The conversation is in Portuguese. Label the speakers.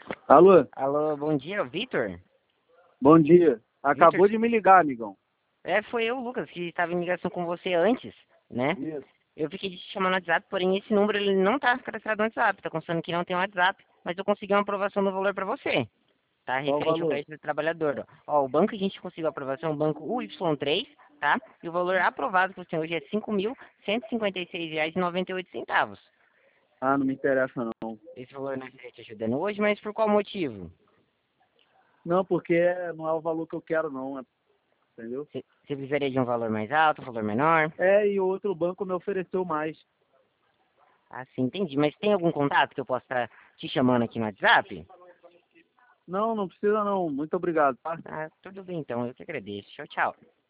Speaker 1: Alô,
Speaker 2: Alô, bom dia, Vitor?
Speaker 1: bom dia.
Speaker 2: Vitor,
Speaker 1: Acabou de me ligar, amigão.
Speaker 2: foi eu, Lucas, que estava em ligação com você antes, né?
Speaker 1: Isso.
Speaker 2: Eu fiquei de te chamar no WhatsApp, porém esse número ele não tá cadastrado no WhatsApp, tá constando que não tem WhatsApp, mas eu consegui uma aprovação do valor para você, tá?
Speaker 1: Qual o
Speaker 2: Referente ao
Speaker 1: valor?
Speaker 2: crédito do trabalhador. Ó, o banco que a gente conseguiu a aprovação é o banco UY3, tá? E o valor aprovado que você tem hoje é R$ 5.156,98.
Speaker 1: Ah, não me interessa não.
Speaker 2: Esse valor não estaria te ajudando hoje, mas por qual motivo?
Speaker 1: Não, porque não é o valor que eu quero não, entendeu?
Speaker 2: Você precisaria de um valor mais alto, um valor menor?
Speaker 1: É, e o outro banco me ofereceu mais.
Speaker 2: Ah, sim, entendi. Mas tem algum contato que eu possa estar te chamando aqui no WhatsApp?
Speaker 1: Não, não precisa não. Muito obrigado, tá?
Speaker 2: Ah, tudo bem então, eu que agradeço. Tchau, tchau.